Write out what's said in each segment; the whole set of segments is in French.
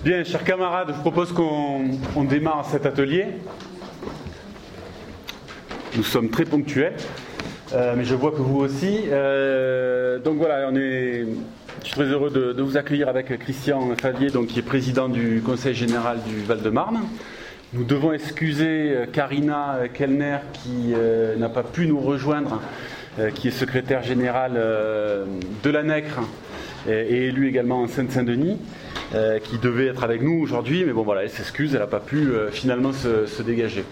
Bien, chers camarades, je propose qu'on démarre cet atelier. Nous sommes très ponctuels, mais je vois que vous aussi. Donc voilà, je suis très heureux de vous accueillir avec Christian Favier, donc, qui est président du Conseil général du Val-de-Marne. Nous devons excuser Karina Kellner qui n'a pas pu nous rejoindre, qui est secrétaire générale de l'ANECRE et élue également en Seine-Saint-Denis, qui devait être avec nous aujourd'hui, mais bon voilà, elle s'excuse, elle n'a pas pu finalement se dégager.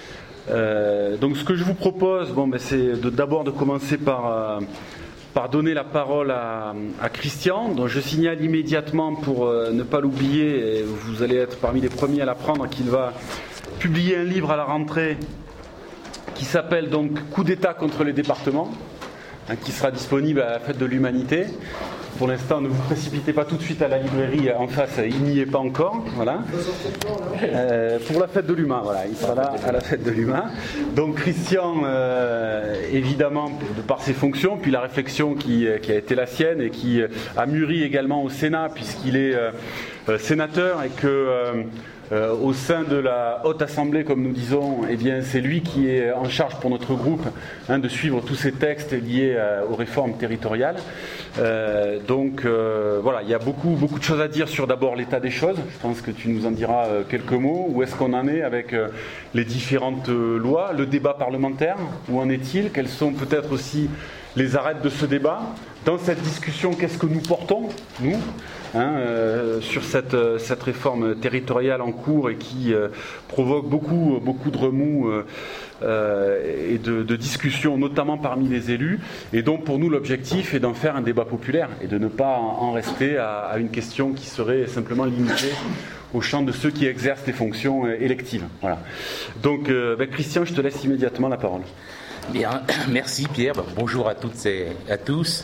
Donc ce que je vous propose, c'est d'abord de commencer par donner la parole à Christian, dont je signale immédiatement pour ne pas l'oublier, et vous allez être parmi les premiers à l'apprendre, qu'il va publier un livre à la rentrée qui s'appelle donc Coup d'État contre les départements, qui sera disponible à la Fête de l'Humanité. Pour l'instant, ne vous précipitez pas tout de suite à la librairie en face, il n'y est pas encore. Voilà. Pour la Fête de l'Humain, voilà, il sera là à la Fête de l'Humain. Donc Christian, évidemment, de par ses fonctions, puis la réflexion qui a été la sienne et qui a mûri également au Sénat, puisqu'il est sénateur et que au sein de la Haute Assemblée, comme nous disons, eh bien, c'est lui qui est en charge pour notre groupe de suivre tous ces textes liés aux réformes territoriales. Donc voilà, il y a beaucoup de choses à dire sur d'abord l'état des choses. Je pense que tu nous en diras quelques mots. Où est-ce qu'on en est avec les différentes lois, le débat parlementaire, où en est-il? Quelles sont peut-être aussi les arêtes de ce débat? Dans cette discussion, qu'est-ce que nous portons, nous, sur cette réforme territoriale en cours et qui provoque beaucoup de remous et de discussions, notamment parmi les élus, et donc pour nous l'objectif est d'en faire un débat populaire et de ne pas en rester à une question qui serait simplement limitée au champ de ceux qui exercent les fonctions électives. Voilà. Donc Christian, je te laisse immédiatement la parole. Bien, merci Pierre. Bonjour à toutes et à tous.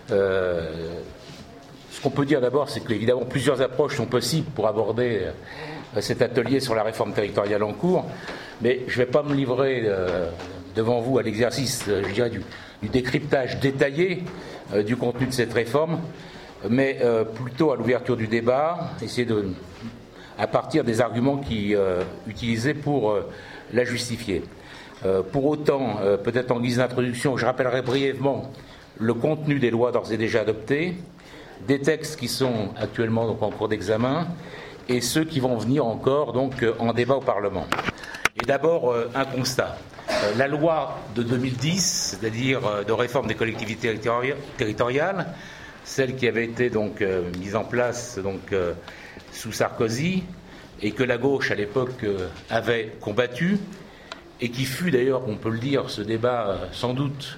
Ce qu'on peut dire d'abord, c'est qu'évidemment plusieurs approches sont possibles pour aborder cet atelier sur la réforme territoriale en cours, mais je ne vais pas me livrer devant vous à l'exercice, je dirais, du décryptage détaillé du contenu de cette réforme, mais plutôt à l'ouverture du débat, essayer à partir des arguments qui utilisés pour la justifier. Pour autant, peut-être en guise d'introduction, je rappellerai brièvement le contenu des lois d'ores et déjà adoptées, des textes qui sont actuellement donc en cours d'examen et ceux qui vont venir encore donc en débat au Parlement. Et d'abord un constat. La loi de 2010, c'est-à-dire de réforme des collectivités territoriales, celle qui avait été donc mise en place donc sous Sarkozy et que la gauche à l'époque avait combattue, et qui fut d'ailleurs, on peut le dire, ce débat sans doute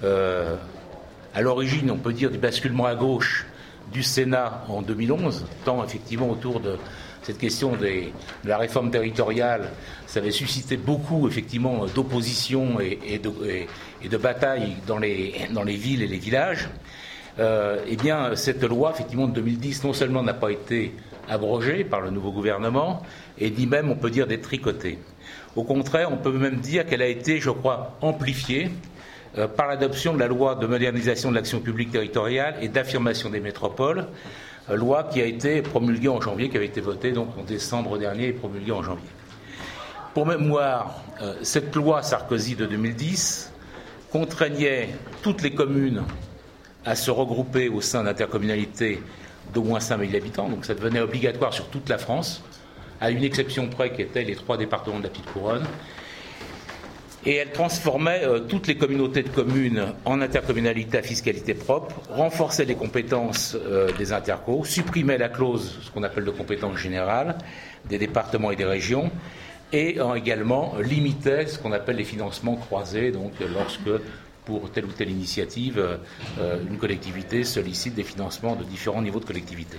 à l'origine, on peut dire, du basculement à gauche du Sénat en 2011, tant effectivement autour de cette question de la réforme territoriale, ça avait suscité beaucoup effectivement d'opposition et de batailles dans les villes et les villages. Eh bien, cette loi effectivement de 2010 non seulement n'a pas été abrogée par le nouveau gouvernement, et ni même, on peut dire, détricotée. Au contraire, on peut même dire qu'elle a été, je crois, amplifiée par l'adoption de la loi de modernisation de l'action publique territoriale et d'affirmation des métropoles, loi qui a été promulguée en janvier, qui avait été votée donc en décembre dernier et promulguée en janvier. Pour mémoire, cette loi Sarkozy de 2010 contraignait toutes les communes à se regrouper au sein d'intercommunalités d'au moins 5 000 habitants, donc ça devenait obligatoire sur toute la France, à une exception près qui étaient les 3 départements de la Petite Couronne. Et elle transformait toutes les communautés de communes en intercommunalités à fiscalité propre, renforçait les compétences des intercos, supprimait la clause, ce qu'on appelle de compétence générale, des départements et des régions, et également limitait ce qu'on appelle les financements croisés, donc lorsque, pour telle ou telle initiative, une collectivité sollicite des financements de différents niveaux de collectivité.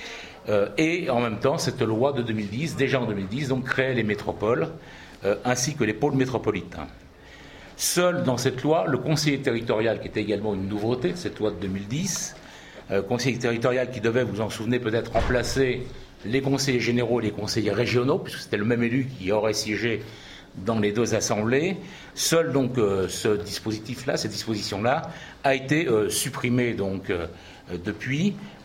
Et en même temps, cette loi de 2010, déjà en 2010, donc créait les métropoles, ainsi que les pôles métropolitains. Seul dans cette loi, le conseiller territorial, qui était également une nouveauté de cette loi de 2010, conseiller territorial qui devait, vous en souvenez peut-être, remplacer les conseillers généraux et les conseillers régionaux, puisque c'était le même élu qui aurait siégé dans les deux assemblées. Seul donc ce dispositif-là, cette disposition-là, a été supprimée donc depuis,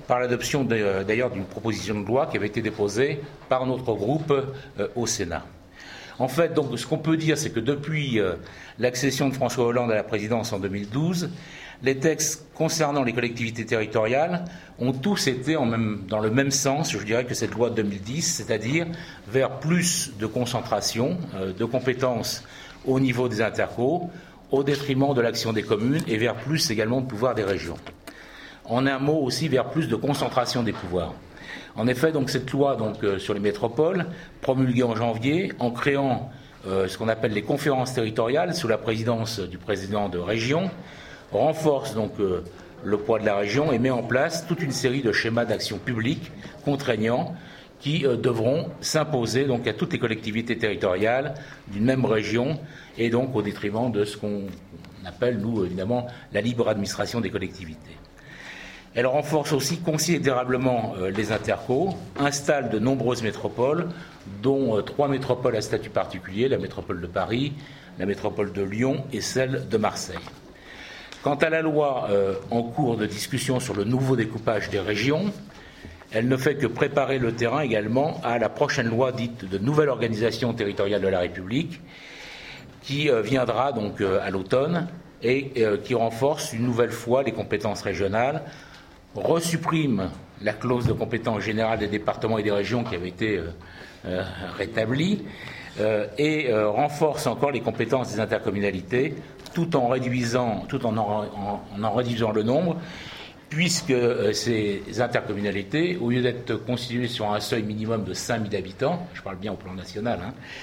par l'adoption d'ailleurs d'une proposition de loi qui avait été déposée par notre groupe au Sénat. En fait, donc, ce qu'on peut dire, c'est que depuis l'accession de François Hollande à la présidence en 2012, les textes concernant les collectivités territoriales ont tous été dans le même sens, je dirais, que cette loi de 2010, c'est-à-dire vers plus de concentration de compétences au niveau des intercos, au détriment de l'action des communes et vers plus également de pouvoir des régions. En un mot aussi, vers plus de concentration des pouvoirs. En effet, donc, cette loi sur les métropoles, promulguée en janvier, en créant ce qu'on appelle les conférences territoriales sous la présidence du président de région, renforce donc le poids de la région et met en place toute une série de schémas d'action publique contraignants qui devront s'imposer donc à toutes les collectivités territoriales d'une même région et donc au détriment de ce qu'on appelle, nous, évidemment, la libre administration des collectivités. Elle renforce aussi considérablement les intercos, installe de nombreuses métropoles, dont 3 métropoles à statut particulier, la métropole de Paris, la métropole de Lyon et celle de Marseille. Quant à la loi en cours de discussion sur le nouveau découpage des régions, elle ne fait que préparer le terrain également à la prochaine loi dite de nouvelle organisation territoriale de la République, qui viendra donc à l'automne et qui renforce une nouvelle fois les compétences régionales, resupprime la clause de compétence générale des départements et des régions qui avait été rétablie et renforce encore les compétences des intercommunalités tout en réduisant le nombre, puisque ces intercommunalités, au lieu d'être constituées sur un seuil minimum de 5 000 habitants, je parle bien au plan national,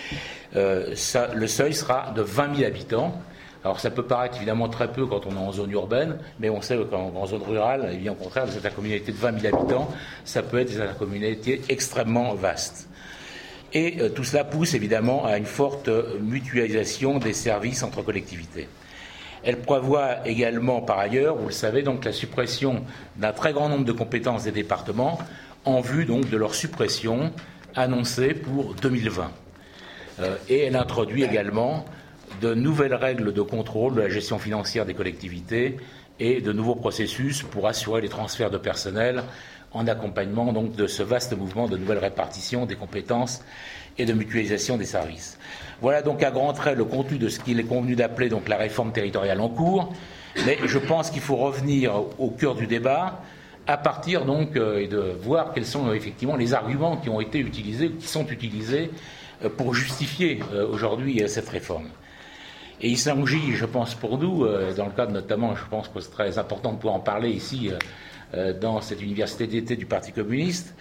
le seuil sera de 20 000 habitants. Alors ça peut paraître évidemment très peu quand on est en zone urbaine, mais on sait qu'en zone rurale, eh bien, au contraire, des intercommunalités de 20 000 habitants, ça peut être des intercommunalités extrêmement vastes. Et tout cela pousse évidemment à une forte mutualisation des services entre collectivités. Elle prévoit également, par ailleurs, vous le savez, donc la suppression d'un très grand nombre de compétences des départements en vue donc de leur suppression annoncée pour 2020. Et elle introduit également de nouvelles règles de contrôle de la gestion financière des collectivités et de nouveaux processus pour assurer les transferts de personnel en accompagnement donc de ce vaste mouvement de nouvelle répartition des compétences et de mutualisation des services. Voilà donc à grands traits le contenu de ce qu'il est convenu d'appeler donc la réforme territoriale en cours, mais je pense qu'il faut revenir au cœur du débat à partir donc et de voir quels sont effectivement les arguments qui ont été utilisés, qui sont utilisés pour justifier aujourd'hui cette réforme. Et il s'agit, je pense pour nous, dans le cadre notamment, je pense que c'est très important de pouvoir en parler ici dans cette université d'été du Parti communiste,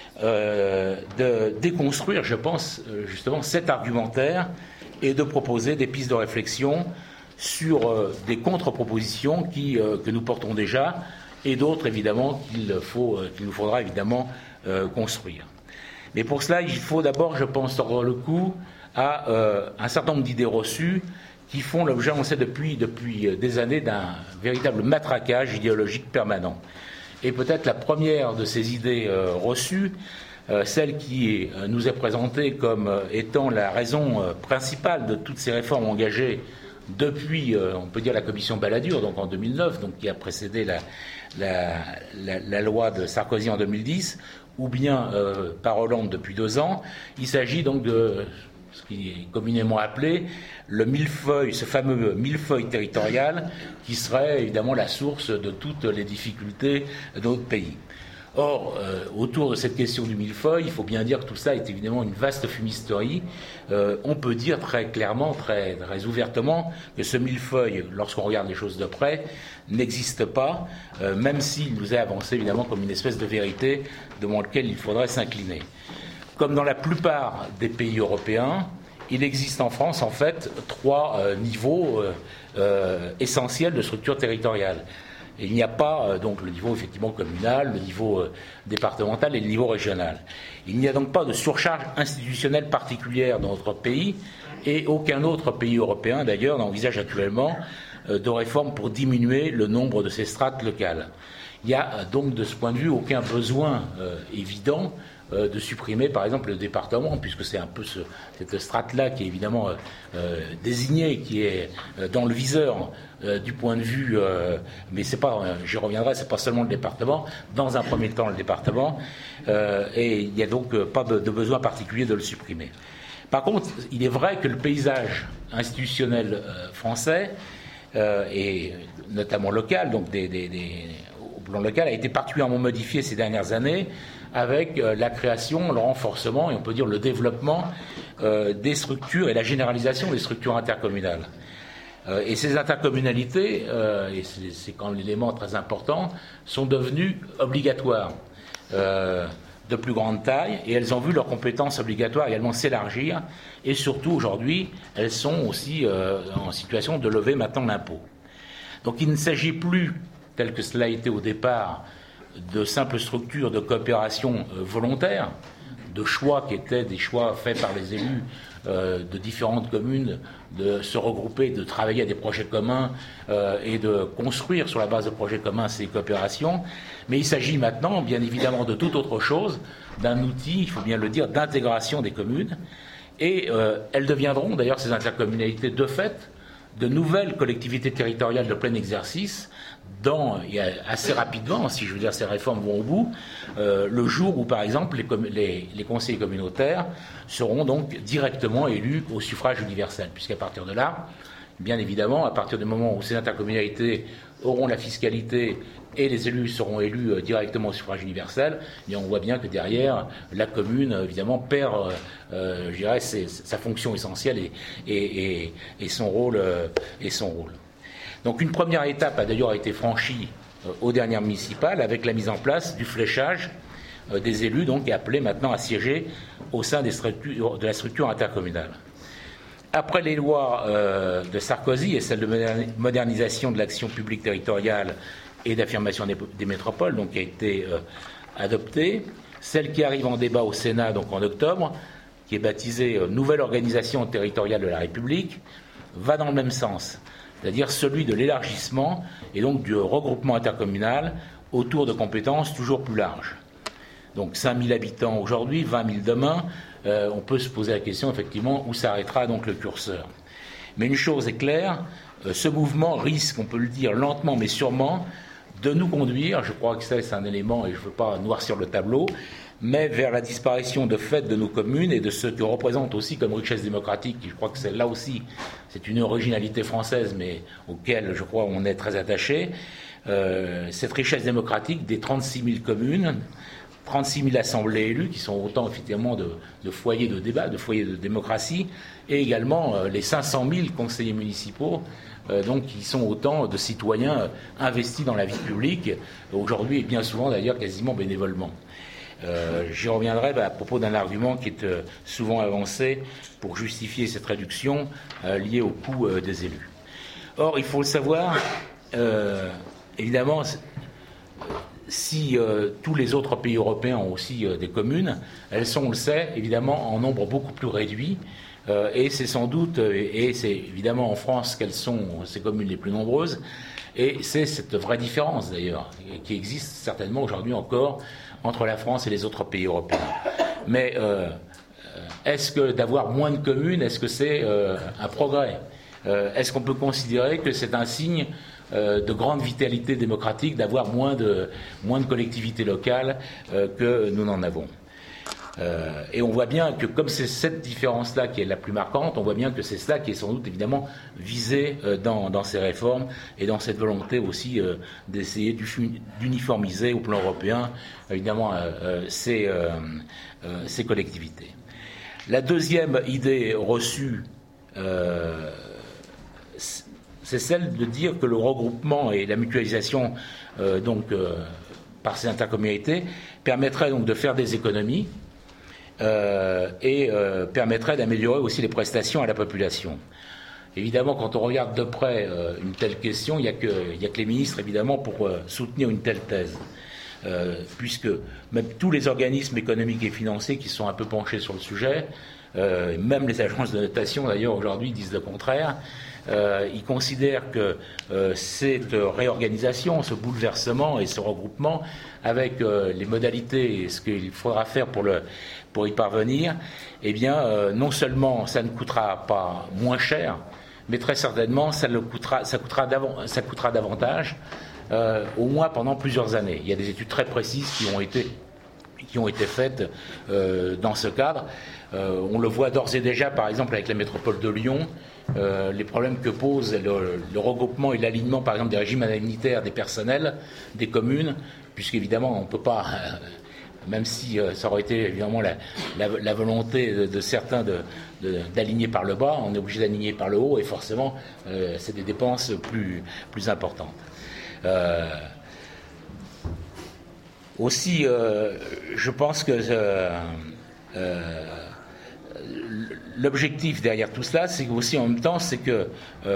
de déconstruire, je pense, justement cet argumentaire et de proposer des pistes de réflexion sur des contre-propositions que nous portons déjà et d'autres, évidemment, qu'il nous faudra évidemment construire. Mais pour cela, il faut d'abord, je pense, tordre le cou à un certain nombre d'idées reçues qui font l'objet, on sait depuis des années, d'un véritable matraquage idéologique permanent. Et peut-être la première de ces idées reçues, celle qui nous est présentée comme étant la raison principale de toutes ces réformes engagées depuis, on peut dire, la commission Balladur, donc en 2009, donc qui a précédé la loi de Sarkozy en 2010, ou bien par Hollande depuis 2 ans. Il s'agit donc de ce qui est communément appelé le millefeuille, ce fameux millefeuille territorial qui serait évidemment la source de toutes les difficultés de notre pays. Or, autour de cette question du millefeuille, il faut bien dire que tout ça est évidemment une vaste fumisterie. On peut dire très clairement, très ouvertement, que ce millefeuille, lorsqu'on regarde les choses de près, n'existe pas, même s'il nous est avancé évidemment comme une espèce de vérité devant laquelle il faudrait s'incliner. Comme dans la plupart des pays européens, il existe en France en fait 3 niveaux essentiels de structure territoriale. Et il n'y a pas donc le niveau effectivement communal, le niveau départemental et le niveau régional. Il n'y a donc pas de surcharge institutionnelle particulière dans notre pays et aucun autre pays européen d'ailleurs n'envisage actuellement de réforme pour diminuer le nombre de ces strates locales. il n'y a donc de ce point de vue aucun besoin évident de supprimer par exemple le département, puisque c'est un peu cette strate-là qui est évidemment désignée, qui est dans le viseur du point de vue, mais c'est pas, j'y reviendrai, c'est pas seulement le département, dans un premier temps le département, et il n'y a donc pas de besoin particulier de le supprimer. Par contre, il est vrai que le paysage institutionnel français, et notamment local, donc au plan local, a été particulièrement modifié ces dernières années avec la création, le renforcement et on peut dire le développement des structures et la généralisation des structures intercommunales. Et ces intercommunalités, et c'est quand même l'élément très important, sont devenues obligatoires de plus grande taille et elles ont vu leurs compétences obligatoires également s'élargir et surtout aujourd'hui, elles sont aussi en situation de lever maintenant l'impôt. Donc il ne s'agit plus, tel que cela a été au départ, de simples structures de coopération volontaire, de choix qui étaient des choix faits par les élus de différentes communes, de se regrouper, de travailler à des projets communs et de construire sur la base de projets communs ces coopérations. Mais il s'agit maintenant, bien évidemment, de toute autre chose, d'un outil, il faut bien le dire, d'intégration des communes. Et elles deviendront, d'ailleurs, ces intercommunalités, de fait, de nouvelles collectivités territoriales de plein exercice, assez rapidement, si je veux dire ces réformes vont au bout, le jour où par exemple les conseillers communautaires seront donc directement élus au suffrage universel, puisqu'à partir de là, bien évidemment, à partir du moment où ces intercommunalités auront la fiscalité et les élus seront élus directement au suffrage universel, et on voit bien que derrière, la commune, évidemment, perd, je dirais, sa fonction essentielle et son rôle. Donc une première étape a d'ailleurs été franchie aux dernières municipales avec la mise en place du fléchage des élus, donc appelés maintenant à siéger au sein de la structure intercommunale. Après les lois de Sarkozy et celles de modernisation de l'action publique territoriale et d'affirmation des métropoles, donc qui a été adoptée, celle qui arrive en débat au Sénat donc en octobre, qui est baptisée Nouvelle organisation territoriale de la République, va dans le même sens, c'est-à-dire celui de l'élargissement et donc du regroupement intercommunal autour de compétences toujours plus larges. Donc 5 000 habitants aujourd'hui, 20 000 demain, on peut se poser la question effectivement où s'arrêtera donc le curseur. Mais une chose est claire, ce mouvement risque, on peut le dire lentement mais sûrement, de nous conduire, je crois que ça c'est un élément et je ne veux pas noircir le tableau, mais vers la disparition de fait de nos communes et de ce que représente aussi comme richesse démocratique, je crois que celle-là aussi, c'est une originalité française, mais auquel je crois on est très attaché, cette richesse démocratique des 36 000 communes, 36 000 assemblées élues, qui sont autant effectivement de foyers de débat, de foyers de démocratie, et également les 500 000 conseillers municipaux, donc qui sont autant de citoyens investis dans la vie publique, aujourd'hui et bien souvent d'ailleurs quasiment bénévolement. J'y reviendrai à propos d'un argument qui est souvent avancé pour justifier cette réduction liée au coût des élus. Or, il faut le savoir, évidemment, si tous les autres pays européens ont aussi des communes, elles sont, on le sait, évidemment en nombre beaucoup plus réduit, et c'est sans doute, et c'est évidemment en France qu'elles sont ces communes les plus nombreuses, et c'est cette vraie différence d'ailleurs, qui existe certainement aujourd'hui encore entre la France et les autres pays européens. Mais est-ce que d'avoir moins de communes, est-ce que c'est un progrès ? Est-ce qu'on peut considérer que c'est un signe de grande vitalité démocratique d'avoir moins de collectivités locales que nous n'en avons. Et on voit bien que comme c'est cette différence-là qui est la plus marquante, on voit bien que c'est cela qui est sans doute évidemment visé dans ces réformes et dans cette volonté aussi d'essayer d'uniformiser au plan européen évidemment ces collectivités. La deuxième idée reçue, c'est celle de dire que le regroupement et la mutualisation par ces intercommunalités permettrait donc de faire des économies et permettrait d'améliorer aussi les prestations à la population. Évidemment, quand on regarde de près une telle question, il n'y a que les ministres, évidemment, pour soutenir une telle thèse. puisque même tous les organismes économiques et financiers qui sont un peu penchés sur le sujet, même les agences de notation d'ailleurs aujourd'hui disent le contraire, ils considèrent que cette réorganisation, ce bouleversement et ce regroupement, avec les modalités et ce qu'il faudra faire pour y parvenir, eh bien, non seulement ça ne coûtera pas moins cher, mais très certainement ça coûtera davantage, au moins pendant plusieurs années. Il y a des études très précises qui ont été faites dans ce cadre. On le voit d'ores et déjà, par exemple, avec la métropole de Lyon, les problèmes que pose le regroupement et l'alignement, par exemple, des régimes indemnitaires des personnels des communes, puisqu'évidemment, on ne peut pas, même si ça aurait été évidemment la volonté de certains d'aligner par le bas, on est obligé d'aligner par le haut, et forcément, c'est des dépenses plus importantes. Aussi, je pense que l'objectif derrière tout cela, c'est aussi en même temps, c'est que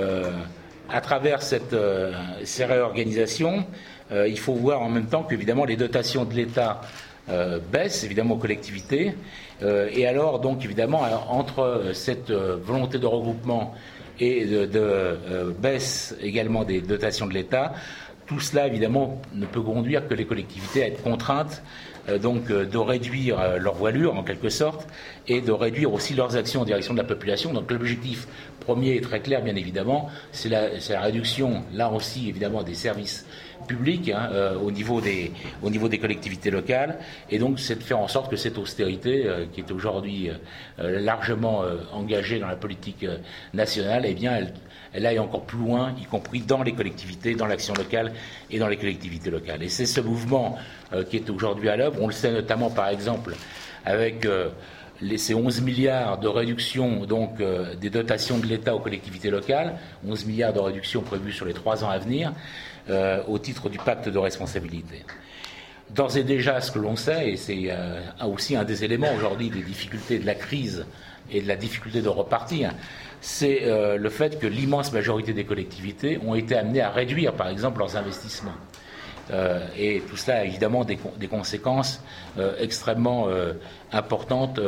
à travers ces réorganisations, il faut voir en même temps qu'évidemment les dotations de l'État baissent évidemment aux collectivités, et alors donc évidemment entre cette volonté de regroupement et de baisse également des dotations de l'État, tout cela évidemment ne peut conduire que les collectivités à être contraintes de réduire leur voilure en quelque sorte et de réduire aussi leurs actions en direction de la population. Donc l'objectif premier est très clair bien évidemment, c'est la réduction là aussi évidemment des services publics au niveau des collectivités locales, et donc c'est de faire en sorte que cette austérité qui est aujourd'hui largement engagée dans la politique nationale, eh bien elle aille encore plus loin, y compris dans les collectivités, dans l'action locale et dans les collectivités locales. Et c'est ce mouvement qui est aujourd'hui à l'œuvre. On le sait notamment, par exemple, avec ces 11 milliards de réduction des dotations de l'État aux collectivités locales, 11 milliards de réduction prévus sur les 3 ans à venir, au titre du pacte de responsabilité. D'ores et déjà, ce que l'on sait, et c'est aussi un des éléments aujourd'hui des difficultés de la crise et de la difficulté de repartir, c'est le fait que l'immense majorité des collectivités ont été amenées à réduire, par exemple, leurs investissements. Et tout cela a évidemment des conséquences extrêmement importantes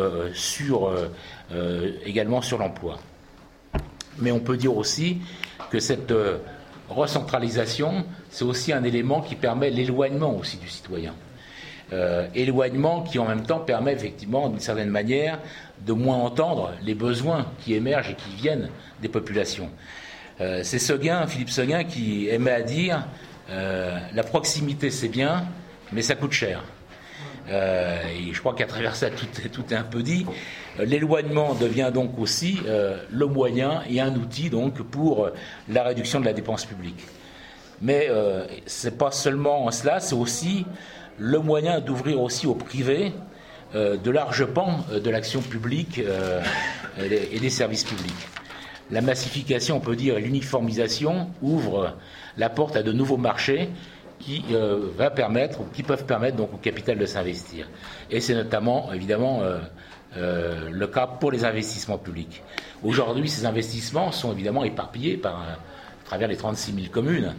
également sur l'emploi. Mais on peut dire aussi que cette recentralisation, c'est aussi un élément qui permet l'éloignement aussi du citoyen. Éloignement qui en même temps permet effectivement d'une certaine manière de moins entendre les besoins qui émergent et qui viennent des populations. C'est Philippe Séguin qui aimait à dire la proximité c'est bien, mais ça coûte cher. Et je crois qu'à travers ça tout est un peu dit. L'éloignement devient donc aussi le moyen et un outil donc pour la réduction de la dépense publique. Mais c'est pas seulement cela, c'est aussi le moyen d'ouvrir aussi au privé de larges pans de l'action publique et des services publics. La massification, on peut dire, et l'uniformisation ouvrent la porte à de nouveaux marchés qui peuvent permettre donc au capital de s'investir. Et c'est notamment, évidemment, le cas pour les investissements publics. Aujourd'hui, ces investissements sont évidemment éparpillés à travers les 36 000 communes.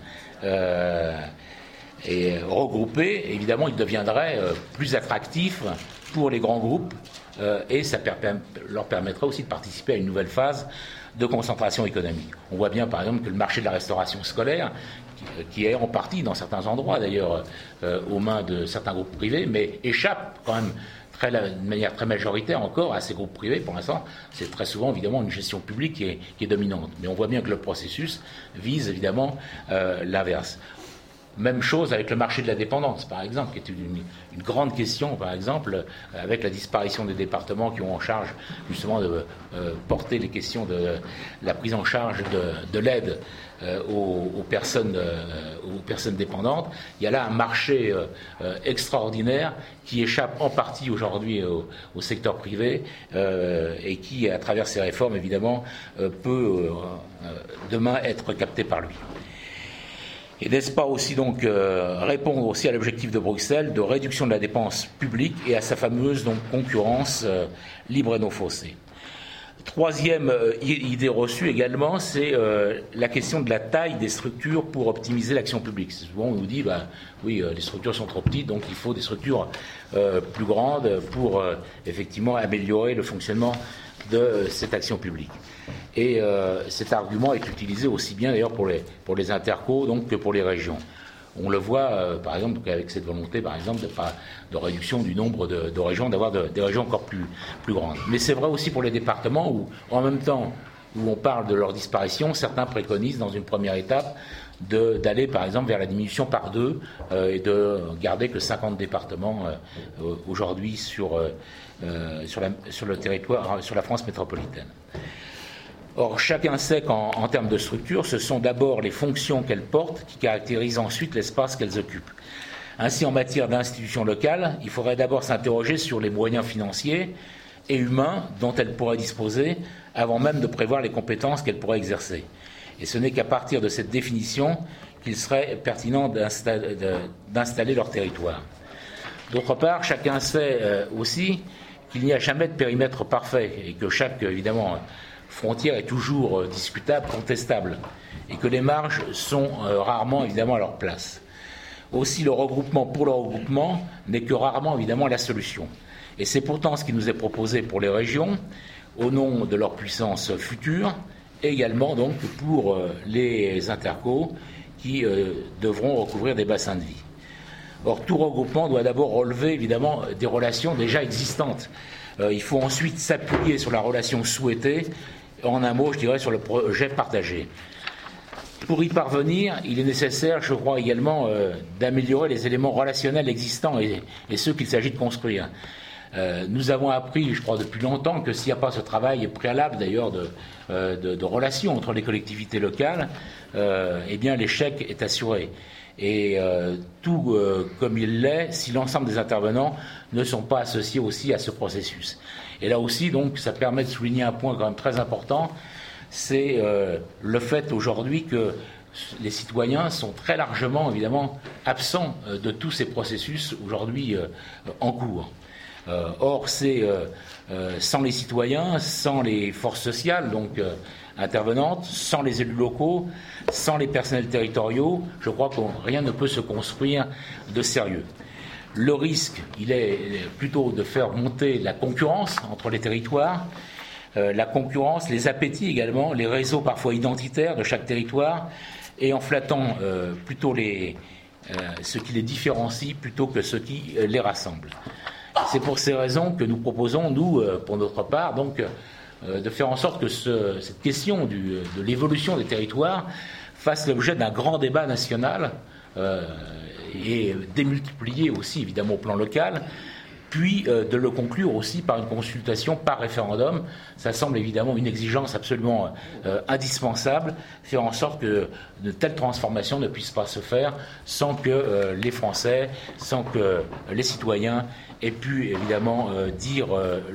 Et regroupés, évidemment, ils deviendraient plus attractifs pour les grands groupes et ça leur permettrait aussi de participer à une nouvelle phase de concentration économique. On voit bien, par exemple, que le marché de la restauration scolaire, qui est en partie, dans certains endroits d'ailleurs, aux mains de certains groupes privés, mais échappe quand même de manière très majoritaire encore à ces groupes privés. Pour l'instant, c'est très souvent évidemment une gestion publique qui est dominante. Mais on voit bien que le processus vise évidemment l'inverse. Même chose avec le marché de la dépendance, par exemple, qui est une grande question, par exemple, avec la disparition des départements qui ont en charge justement de porter les questions de la prise en charge de l'aide aux personnes dépendantes. Il y a là un marché extraordinaire qui échappe en partie aujourd'hui au secteur privé et qui, à travers ces réformes, évidemment, peut demain être capté par lui. Et n'est-ce pas aussi donc répondre aussi à l'objectif de Bruxelles de réduction de la dépense publique et à sa fameuse donc concurrence libre et non faussée. Troisième idée reçue également, c'est la question de la taille des structures pour optimiser l'action publique. Souvent on nous dit, oui, les structures sont trop petites, donc il faut des structures plus grandes pour effectivement améliorer le fonctionnement de cette action publique. Et cet argument est utilisé aussi bien d'ailleurs pour les intercos donc, que pour les régions. On le voit, par exemple, donc avec cette volonté, par exemple, de réduction du nombre de régions, d'avoir des régions encore plus grandes. Mais c'est vrai aussi pour les départements où, en même temps où on parle de leur disparition, certains préconisent dans une première étape d'aller, par exemple, vers la diminution par 2 et de garder que 50 départements aujourd'hui sur le territoire, sur la France métropolitaine. Or, chacun sait qu'en termes de structure, ce sont d'abord les fonctions qu'elles portent qui caractérisent ensuite l'espace qu'elles occupent. Ainsi, en matière d'institutions locales, il faudrait d'abord s'interroger sur les moyens financiers et humains dont elles pourraient disposer avant même de prévoir les compétences qu'elles pourraient exercer. Et ce n'est qu'à partir de cette définition qu'il serait pertinent d'installer leur territoire. D'autre part, chacun sait aussi qu'il n'y a jamais de périmètre parfait et que chaque, évidemment, frontière est toujours discutable, contestable, et que les marges sont rarement évidemment à leur place. Aussi, le regroupement pour le regroupement n'est que rarement évidemment la solution. Et c'est pourtant ce qui nous est proposé pour les régions, au nom de leur puissance future, et également donc pour les intercos qui devront recouvrir des bassins de vie. Or, tout regroupement doit d'abord relever évidemment des relations déjà existantes. Il faut ensuite s'appuyer sur la relation souhaitée. En un mot, je dirais, sur le projet partagé. Pour y parvenir, il est nécessaire, je crois également, d'améliorer les éléments relationnels existants et ceux qu'il s'agit de construire. Nous avons appris, je crois, depuis longtemps que s'il n'y a pas ce travail préalable, d'ailleurs, de relations entre les collectivités locales, eh bien, l'échec est assuré. Et tout comme il l'est, si l'ensemble des intervenants ne sont pas associés aussi à ce processus. Et là aussi, donc, ça permet de souligner un point quand même très important, c'est le fait aujourd'hui que les citoyens sont très largement, évidemment, absents de tous ces processus aujourd'hui en cours. Or, c'est sans les citoyens, sans les forces sociales, donc intervenantes, sans les élus locaux, sans les personnels territoriaux, je crois que rien ne peut se construire de sérieux. Le risque, il est plutôt de faire monter la concurrence entre les territoires, la concurrence, les appétits également, les réseaux parfois identitaires de chaque territoire, et en flattant plutôt ce qui les différencie plutôt que ce qui les rassemble. C'est pour ces raisons que nous proposons, nous, pour notre part, donc, de faire en sorte que cette question de l'évolution des territoires fasse l'objet d'un grand débat national et démultiplié aussi, évidemment, au plan local, puis de le conclure aussi par une consultation par référendum. Ça semble évidemment une exigence absolument indispensable, faire en sorte que de telles transformations ne puissent pas se faire sans que les Français, sans que les citoyens aient pu évidemment dire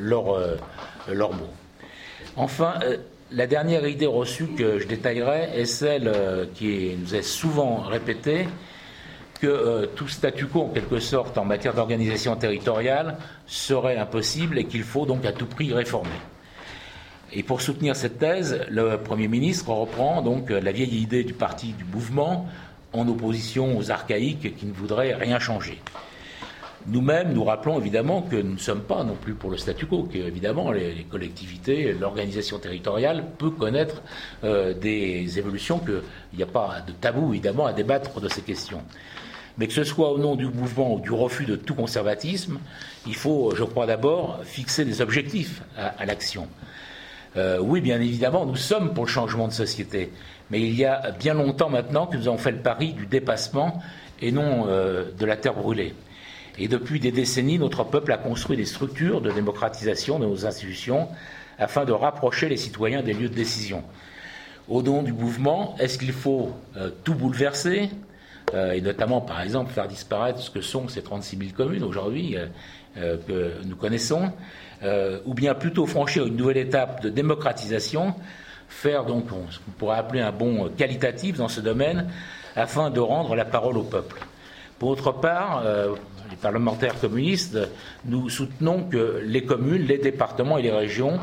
leurs mots. Enfin, la dernière idée reçue que je détaillerai est celle qui nous est souvent répétée, que tout statu quo, en quelque sorte, en matière d'organisation territoriale, serait impossible et qu'il faut donc à tout prix réformer. Et pour soutenir cette thèse, le Premier ministre reprend donc la vieille idée du parti du mouvement en opposition aux archaïques qui ne voudraient rien changer. Nous-mêmes, nous rappelons évidemment que nous ne sommes pas non plus pour le statu quo, qu'évidemment les collectivités, l'organisation territoriale peut connaître des évolutions, qu'il n'y a pas de tabou évidemment à débattre de ces questions. Mais que ce soit au nom du mouvement ou du refus de tout conservatisme, il faut, je crois d'abord, fixer des objectifs à l'action. Oui, bien évidemment, nous sommes pour le changement de société, mais il y a bien longtemps maintenant que nous avons fait le pari du dépassement et non de la terre brûlée. Et depuis des décennies, notre peuple a construit des structures de démocratisation de nos institutions afin de rapprocher les citoyens des lieux de décision. Au nom du mouvement, est-ce qu'il faut tout bouleverser et notamment, par exemple, faire disparaître ce que sont ces 36 000 communes aujourd'hui que nous connaissons, ou bien plutôt franchir une nouvelle étape de démocratisation, faire donc ce qu'on pourrait appeler un bond qualitatif dans ce domaine, afin de rendre la parole au peuple. Pour notre part, les parlementaires communistes, nous soutenons que les communes, les départements et les régions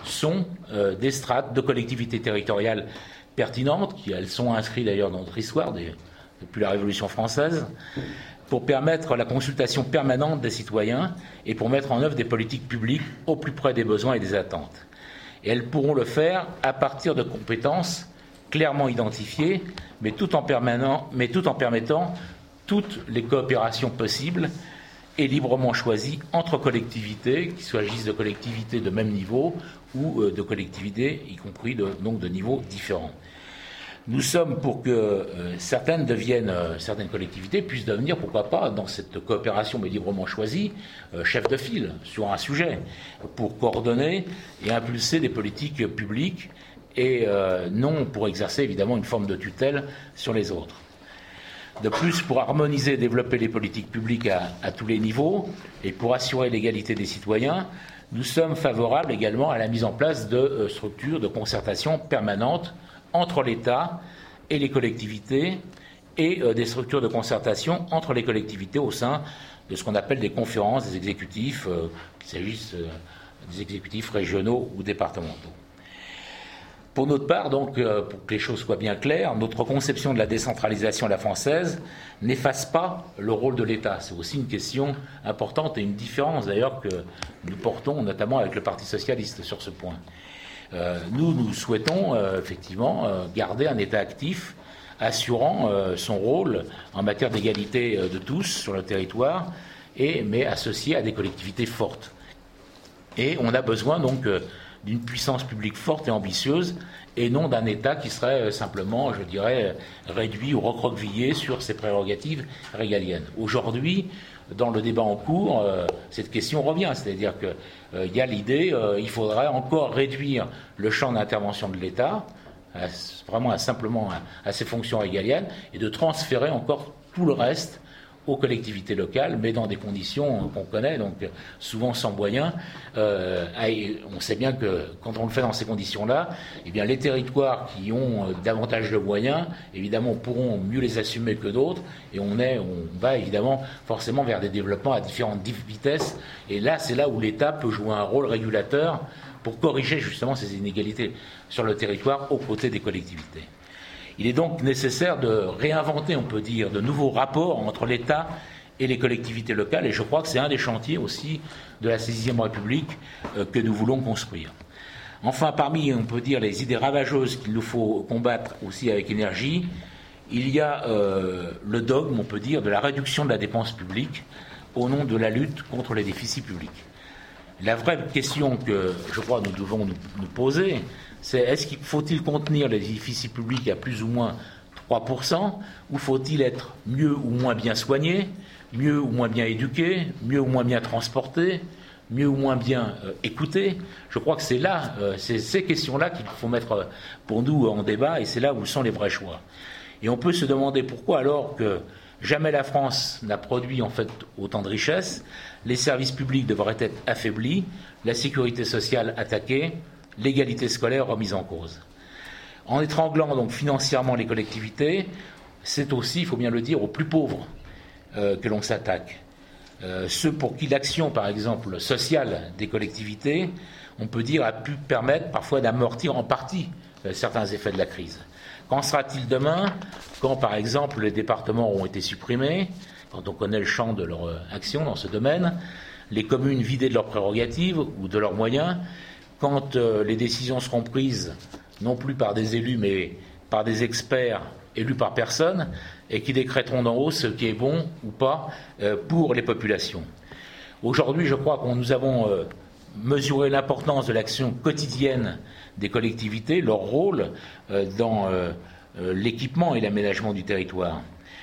sont des strates de collectivités territoriales pertinentes, qui elles sont inscrites d'ailleurs dans notre histoire depuis la Révolution française, pour permettre la consultation permanente des citoyens et pour mettre en œuvre des politiques publiques au plus près des besoins et des attentes. Et elles pourront le faire à partir de compétences clairement identifiées, mais tout en permettant toutes les coopérations possibles et librement choisies entre collectivités, qu'il s'agisse de collectivités de même niveau ou de collectivités, y compris donc de niveaux différents. Nous sommes pour que certaines collectivités puissent devenir, pourquoi pas, dans cette coopération mais librement choisie, chef de file sur un sujet, pour coordonner et impulser des politiques publiques et non pour exercer évidemment une forme de tutelle sur les autres. De plus, pour harmoniser et développer les politiques publiques à tous les niveaux et pour assurer l'égalité des citoyens, nous sommes favorables également à la mise en place de structures de concertation permanentes entre l'État et les collectivités et des structures de concertation entre les collectivités au sein de ce qu'on appelle des conférences des exécutifs, qu'il s'agisse des exécutifs régionaux ou départementaux. Pour notre part, donc, pour que les choses soient bien claires, notre conception de la décentralisation à la française n'efface pas le rôle de l'État. C'est aussi une question importante et une différence d'ailleurs que nous portons notamment avec le Parti socialiste sur ce point. Nous souhaitons effectivement garder un État actif assurant son rôle en matière d'égalité de tous sur le territoire, mais associé à des collectivités fortes. Et on a besoin donc d'une puissance publique forte et ambitieuse, et non d'un État qui serait simplement, je dirais, réduit ou recroquevillé sur ses prérogatives régaliennes. Aujourd'hui, dans le débat en cours, cette question revient, c'est-à-dire qu'il y a l'idée il faudrait encore réduire le champ d'intervention de l'État, vraiment simplement à ses fonctions régaliennes, et de transférer encore tout le reste aux collectivités locales, mais dans des conditions qu'on connaît, donc souvent sans moyens. On sait bien que quand on le fait dans ces conditions-là, eh bien les territoires qui ont davantage de moyens, évidemment, pourront mieux les assumer que d'autres, et on va évidemment forcément vers des développements à différentes vitesses. Et là, c'est là où l'État peut jouer un rôle régulateur pour corriger justement ces inégalités sur le territoire aux côtés des collectivités. Il est donc nécessaire de réinventer, on peut dire, de nouveaux rapports entre l'État et les collectivités locales, et je crois que c'est un des chantiers aussi de la 6e République que nous voulons construire. Enfin, parmi, on peut dire, les idées ravageuses qu'il nous faut combattre aussi avec énergie, il y a le dogme, on peut dire, de la réduction de la dépense publique au nom de la lutte contre les déficits publics. La vraie question que, je crois, nous devons nous poser, c'est faut-il contenir les déficits publics à plus ou moins 3%, ou faut-il être mieux ou moins bien soigné, mieux ou moins bien éduqué, mieux ou moins bien transporté, mieux ou moins bien écouté? Je crois que c'est là, c'est ces questions-là qu'il faut mettre pour nous en débat, et c'est là où sont les vrais choix. Et on peut se demander pourquoi, alors que jamais la France n'a produit en fait autant de richesses, les services publics devraient être affaiblis, la sécurité sociale attaquée, l'égalité scolaire remise en cause. En étranglant donc financièrement les collectivités, c'est aussi, il faut bien le dire, aux plus pauvres que l'on s'attaque. Ceux pour qui l'action, par exemple, sociale des collectivités, on peut dire, a pu permettre parfois d'amortir en partie certains effets de la crise. Qu'en sera-t-il demain, quand, par exemple, les départements auront été supprimés, quand on connaît le champ de leur action dans ce domaine, les communes vidées de leurs prérogatives ou de leurs moyens, quand les décisions seront prises non plus par des élus, mais par des experts élus par personne, et qui décréteront d'en haut ce qui est bon ou pas pour les populations. Aujourd'hui, je crois que nous avons mesuré l'importance de l'action quotidienne des collectivités, leur rôle dans l'équipement et l'aménagement du territoire.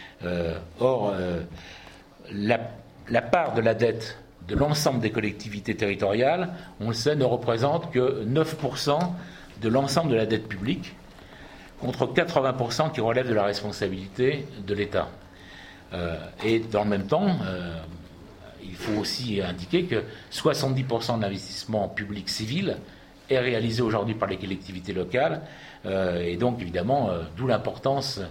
Or, la part de la dette de l'ensemble des collectivités territoriales, on le sait, ne représente que 9% de l'ensemble de la dette publique, contre 80% qui relèvent de la responsabilité de l'État. Et dans le même temps, il faut aussi indiquer que 70% de l'investissement public civil est réalisé aujourd'hui par les collectivités locales, et donc évidemment, d'où l'importance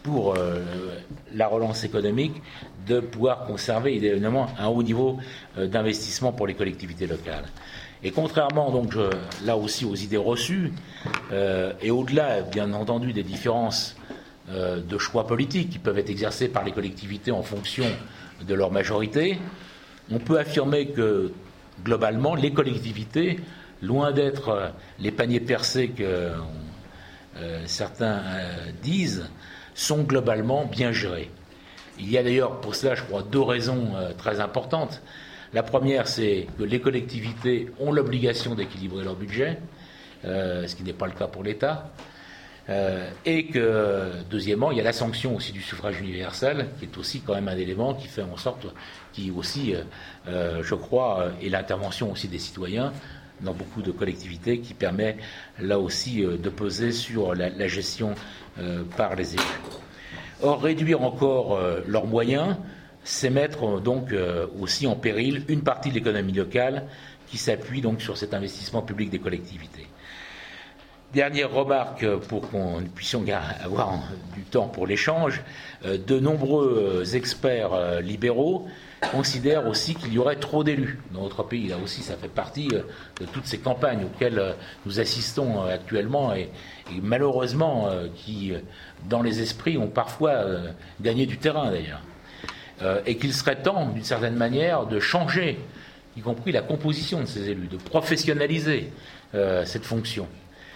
pour la relance économique, de pouvoir conserver évidemment un haut niveau d'investissement pour les collectivités locales. Et contrairement donc là aussi aux idées reçues, et au-delà bien entendu des différences de choix politiques qui peuvent être exercés par les collectivités en fonction de leur majorité, on peut affirmer que globalement les collectivités, loin d'être les paniers percés que certains disent, sont globalement bien gérées. Il y a d'ailleurs pour cela, je crois, deux raisons très importantes. La première, c'est que les collectivités ont l'obligation d'équilibrer leur budget, ce qui n'est pas le cas pour l'État. Et que, deuxièmement, il y a la sanction aussi du suffrage universel, qui est aussi quand même un élément qui fait en sorte, qui aussi, je crois, et l'intervention aussi des citoyens dans beaucoup de collectivités, qui permet là aussi de peser sur la gestion par les élus. Or, réduire encore leurs moyens, c'est mettre donc aussi en péril une partie de l'économie locale qui s'appuie donc sur cet investissement public des collectivités. Dernière remarque pour qu'on puisse avoir du temps pour l'échange, de nombreux experts libéraux considèrent aussi qu'il y aurait trop d'élus dans notre pays. Là aussi, ça fait partie de toutes ces campagnes auxquelles nous assistons actuellement et malheureusement qui, dans les esprits, ont parfois gagné du terrain d'ailleurs. Et qu'il serait temps, d'une certaine manière, de changer, y compris la composition de ces élus, de professionnaliser cette fonction.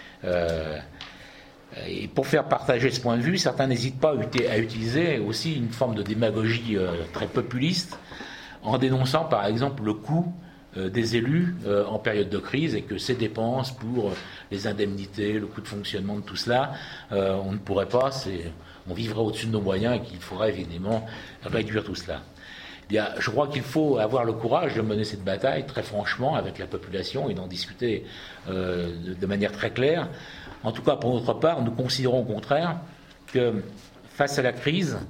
Et pour faire partager ce point de vue, certains n'hésitent pas à utiliser aussi une forme de démagogie très populiste en dénonçant par exemple le coût des élus en période de crise et que ces dépenses pour les indemnités, le coût de fonctionnement de tout cela, on ne pourrait pas, on vivrait au-dessus de nos moyens et qu'il faudrait évidemment réduire tout cela. Bien, je crois qu'il faut avoir le courage de mener cette bataille très franchement avec la population et d'en discuter de manière très claire. En tout cas, pour notre part, nous considérons au contraire que face à la crise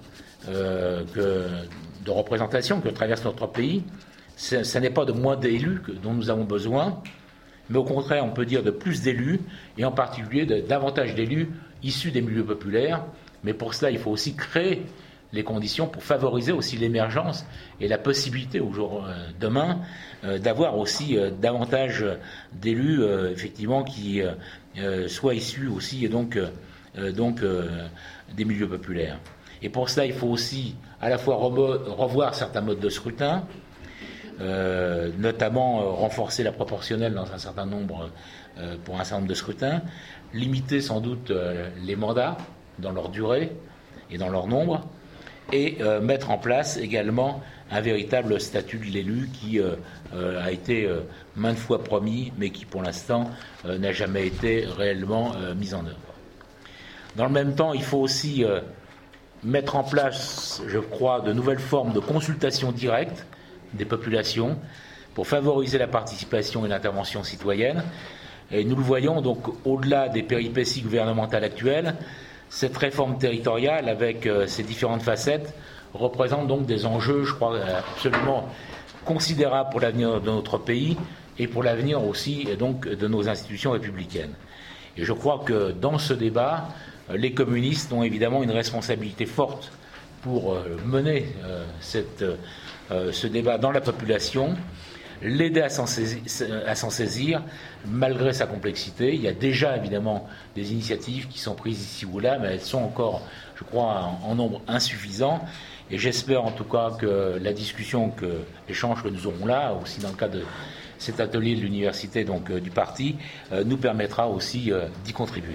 de représentation que traverse notre pays, ce n'est pas de moins d'élus dont nous avons besoin, mais au contraire, on peut dire de plus d'élus, et en particulier davantage d'élus issus des milieux populaires. Mais pour cela, il faut aussi créer les conditions pour favoriser aussi l'émergence et la possibilité au jour demain d'avoir aussi davantage d'élus effectivement qui soient issus aussi et donc des milieux populaires. Et pour cela, il faut aussi à la fois revoir certains modes de scrutin, notamment renforcer la proportionnelle dans un certain nombre pour un certain nombre de scrutins, limiter sans doute les mandats dans leur durée et dans leur nombre, et mettre en place également un véritable statut de l'élu qui a été maintes fois promis, mais qui pour l'instant n'a jamais été réellement mis en œuvre. Dans le même temps, il faut aussi mettre en place, je crois, de nouvelles formes de consultation directe des populations pour favoriser la participation et l'intervention citoyenne. Et nous le voyons donc au-delà des péripéties gouvernementales actuelles, cette réforme territoriale, avec ses différentes facettes, représente donc des enjeux, je crois, absolument considérables pour l'avenir de notre pays et pour l'avenir aussi donc de nos institutions républicaines. Et je crois que dans ce débat, les communistes ont évidemment une responsabilité forte pour mener ce débat dans la population, l'aider à s'en saisir, malgré sa complexité. Il y a déjà évidemment des initiatives qui sont prises ici ou là, mais elles sont encore, je crois, en nombre insuffisant. Et j'espère en tout cas que la discussion, l'échange que nous aurons là, aussi dans le cadre de cet atelier de l'université, donc du parti, nous permettra aussi d'y contribuer.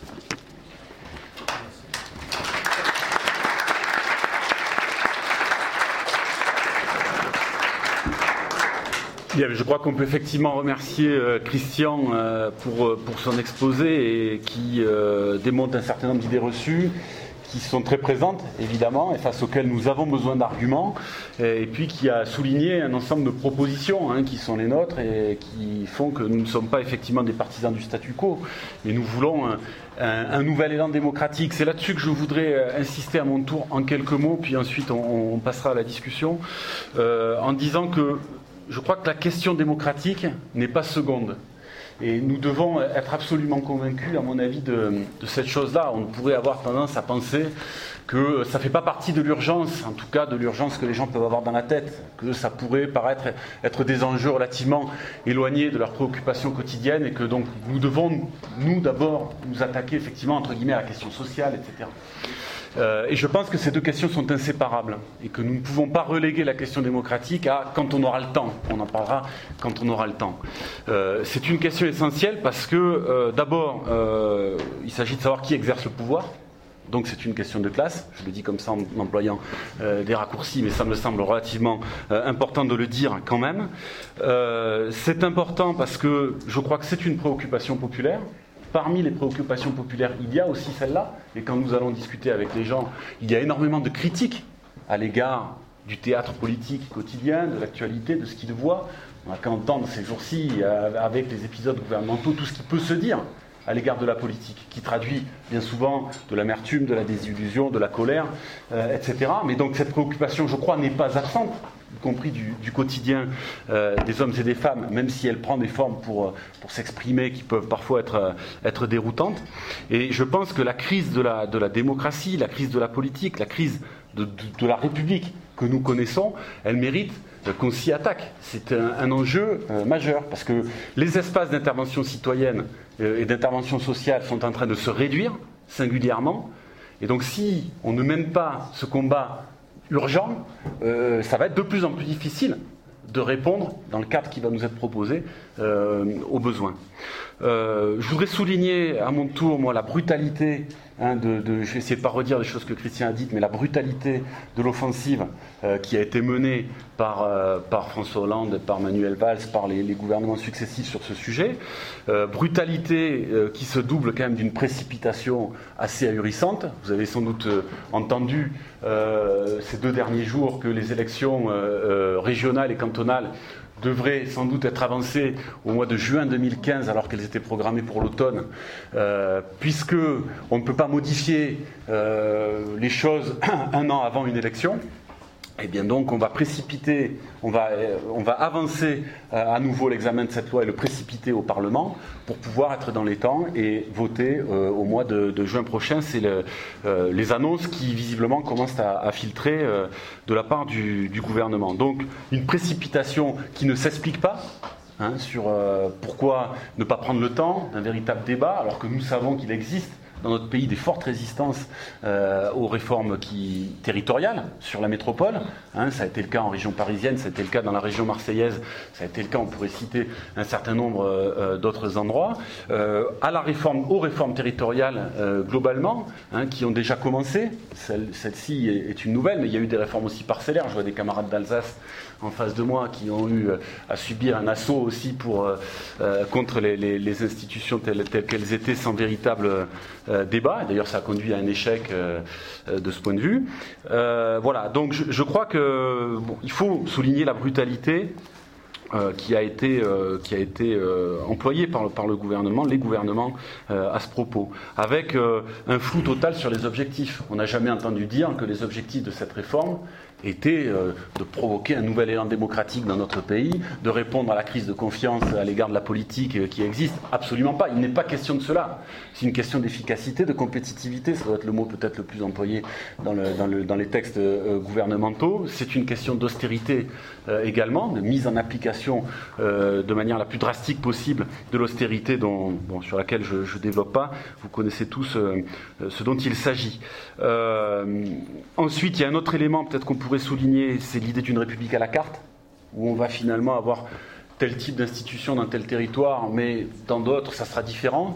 Bien, je crois qu'on peut effectivement remercier Christian pour son exposé et qui démontre un certain nombre d'idées reçues qui sont très présentes, évidemment, et face auxquelles nous avons besoin d'arguments, et puis qui a souligné un ensemble de propositions qui sont les nôtres et qui font que nous ne sommes pas effectivement des partisans du statu quo, mais nous voulons un nouvel élan démocratique. C'est là-dessus que je voudrais insister à mon tour en quelques mots, puis ensuite on passera à la discussion, en disant que je crois que la question démocratique n'est pas seconde. Et nous devons être absolument convaincus, à mon avis, de cette chose-là. On pourrait avoir tendance à penser que ça ne fait pas partie de l'urgence, en tout cas de l'urgence que les gens peuvent avoir dans la tête, que ça pourrait paraître être des enjeux relativement éloignés de leurs préoccupations quotidiennes et que donc nous devons, nous d'abord, nous attaquer effectivement, entre guillemets, à la question sociale, etc. Et je pense que ces deux questions sont inséparables et que nous ne pouvons pas reléguer la question démocratique à quand on aura le temps. On en parlera quand on aura le temps. C'est une question essentielle parce que d'abord, il s'agit de savoir qui exerce le pouvoir. Donc c'est une question de classe, je le dis comme ça en employant des raccourcis, mais ça me semble relativement important de le dire quand même. C'est important parce que je crois que c'est une préoccupation populaire. Parmi les préoccupations populaires, il y a aussi celle-là, et quand nous allons discuter avec les gens, il y a énormément de critiques à l'égard du théâtre politique quotidien, de l'actualité, de ce qu'ils voient. On n'a qu'à entendre ces jours-ci, avec les épisodes gouvernementaux, tout ce qui peut se dire à l'égard de la politique, qui traduit bien souvent de l'amertume, de la désillusion, de la colère, etc. Mais donc cette préoccupation, je crois, n'est pas absente, y compris du quotidien des hommes et des femmes, même si elle prend des formes pour s'exprimer qui peuvent parfois être déroutantes. Et je pense que la crise de la démocratie, la crise de la politique, la crise de la République que nous connaissons, elle mérite qu'on s'y attaque. C'est un enjeu majeur, parce que les espaces d'intervention citoyenne et d'intervention sociale sont en train de se réduire singulièrement. Et donc si on ne mène pas ce combat urgent, ça va être de plus en plus difficile de répondre, dans le cadre qui va nous être proposé, aux besoins. Je voudrais souligner à mon tour, moi, la brutalité, je vais essayer de ne pas redire les choses que Christian a dites, mais la brutalité de l'offensive qui a été menée par François Hollande, par Manuel Valls, par les gouvernements successifs sur ce sujet. Brutalité qui se double quand même d'une précipitation assez ahurissante. Vous avez sans doute entendu ces 2 derniers jours que les élections régionales et cantonales devraient sans doute être avancées au mois de juin 2015 alors qu'elles étaient programmées pour l'automne, puisque on ne peut pas modifier les choses un an avant une élection. Et bien donc on va précipiter, on va avancer à nouveau l'examen de cette loi et le précipiter au Parlement pour pouvoir être dans les temps et voter au mois de juin prochain. C'est les annonces qui visiblement commencent à filtrer de la part du gouvernement. Donc une précipitation qui ne s'explique pas sur pourquoi ne pas prendre le temps d'un véritable débat alors que nous savons qu'il existe dans notre pays des fortes résistances aux réformes territoriales sur la métropole. Ça a été le cas en région parisienne, ça a été le cas dans la région marseillaise, ça a été le cas, on pourrait citer un certain nombre d'autres endroits. Aux réformes territoriales globalement, qui ont déjà commencé. Celle-ci est une nouvelle, mais il y a eu des réformes aussi parcellaires. Je vois des camarades d'Alsace en face de moi qui ont eu à subir un assaut aussi contre les institutions telles qu'elles étaient sans véritable débat. D'ailleurs, ça a conduit à un échec de ce point de vue. Voilà, donc je crois qu'il faut souligner la brutalité qui a été employée par le gouvernement, les gouvernements à ce propos, avec un flou total sur les objectifs. On n'a jamais entendu dire que les objectifs de cette réforme était de provoquer un nouvel élan démocratique dans notre pays, de répondre à la crise de confiance à l'égard de la politique qui existe. Absolument pas. Il n'est pas question de cela. C'est une question d'efficacité, de compétitivité. Ça doit être le mot peut-être le plus employé dans les textes gouvernementaux. C'est une question d'austérité également, de mise en application de manière la plus drastique possible de l'austérité sur laquelle je ne développe pas. Vous connaissez tous ce dont il s'agit. Ensuite, il y a un autre élément peut-être qu'on pourrait souligner, c'est l'idée d'une république à la carte, où on va finalement avoir tel type d'institution dans tel territoire, mais dans d'autres, ça sera différent.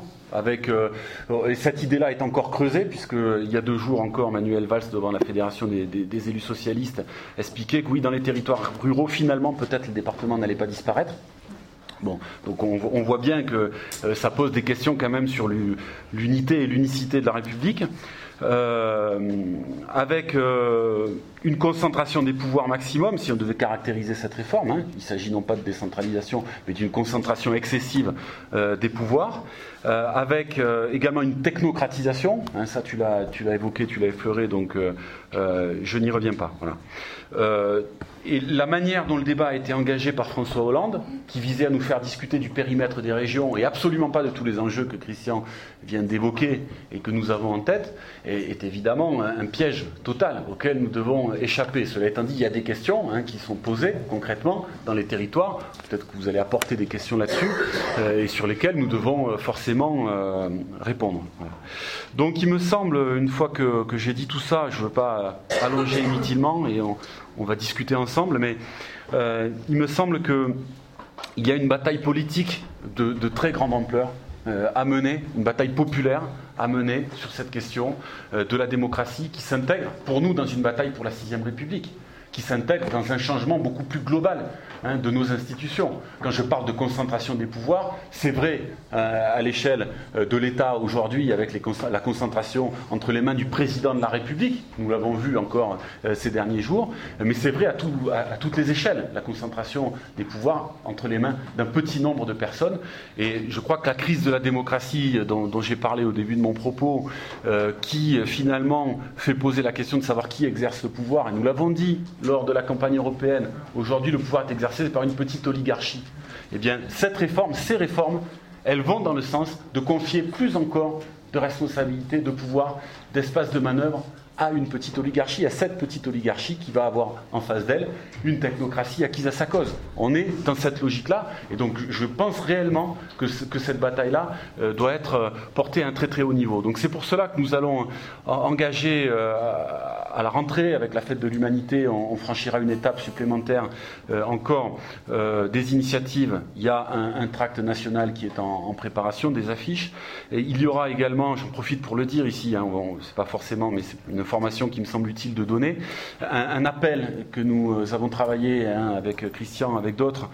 Et cette idée-là est encore creusée, puisqu'il y a 2 jours encore, Manuel Valls, devant la Fédération des élus socialistes, expliquait que oui, dans les territoires ruraux, finalement, peut-être le département n'allait pas disparaître. Bon, donc on voit bien que ça pose des questions quand même sur l'unité et l'unicité de la République. Avec une concentration des pouvoirs maximum, si on devait caractériser cette réforme. Il ne s'agit non pas de décentralisation, mais d'une concentration excessive des pouvoirs, avec également une technocratisation. Ça, tu l'as évoqué, tu l'as effleuré, donc je n'y reviens pas. Voilà. Et la manière dont le débat a été engagé par François Hollande, qui visait à nous faire discuter du périmètre des régions et absolument pas de tous les enjeux que Christian vient d'évoquer et que nous avons en tête, est évidemment un piège total auquel nous devons échapper. Cela étant dit, il y a des questions qui sont posées concrètement dans les territoires. Peut-être que vous allez apporter des questions là-dessus et sur lesquelles nous devons forcément répondre. Voilà. Donc il me semble, une fois que j'ai dit tout ça, je ne veux pas allonger inutilement et on va discuter ensemble, mais il me semble qu'il y a une bataille politique de très grande ampleur à mener, une bataille populaire à mener sur cette question de la démocratie qui s'intègre pour nous dans une bataille pour la 6ème République, qui s'intègre dans un changement beaucoup plus global de nos institutions. Quand je parle de concentration des pouvoirs, c'est vrai à l'échelle de l'État aujourd'hui, avec la concentration entre les mains du président de la République, nous l'avons vu encore ces derniers jours, mais c'est vrai à toutes les échelles, la concentration des pouvoirs entre les mains d'un petit nombre de personnes. Et je crois que la crise de la démocratie dont j'ai parlé au début de mon propos, qui finalement fait poser la question de savoir qui exerce le pouvoir, et nous l'avons dit lors de la campagne européenne, aujourd'hui le pouvoir est exercé par une petite oligarchie. Eh bien, ces réformes, elles vont dans le sens de confier plus encore de responsabilités, de pouvoir, d'espace de manœuvre à une petite oligarchie, à cette petite oligarchie qui va avoir en face d'elle une technocratie acquise à sa cause. On est dans cette logique-là, et donc je pense réellement que cette bataille-là doit être portée à un très très haut niveau. Donc c'est pour cela que nous allons engager à la rentrée, avec la fête de l'humanité, on franchira une étape supplémentaire encore des initiatives. Il y a un tract national qui est en préparation, des affiches, et il y aura également, j'en profite pour le dire ici, c'est pas forcément, mais c'est une information qui me semble utile de donner, un appel que nous avons travaillé avec Christian, avec d'autres,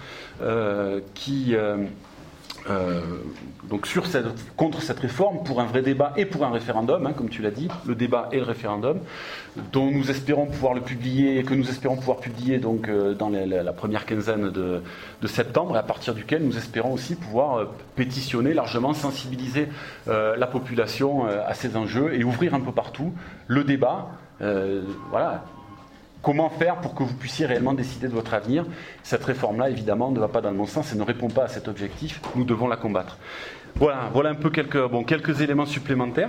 donc contre cette réforme, pour un vrai débat et pour un référendum, comme tu l'as dit, le débat et le référendum, dont nous espérons pouvoir le publier, que nous espérons pouvoir publier donc dans la première quinzaine de septembre, et à partir duquel nous espérons aussi pouvoir pétitionner largement, sensibiliser la population à ces enjeux et ouvrir un peu partout le débat. Voilà. Comment faire pour que vous puissiez réellement décider de votre avenir? Cette réforme-là, évidemment, ne va pas dans le bon sens et ne répond pas à cet objectif. Nous devons la combattre. Voilà un peu quelques éléments supplémentaires.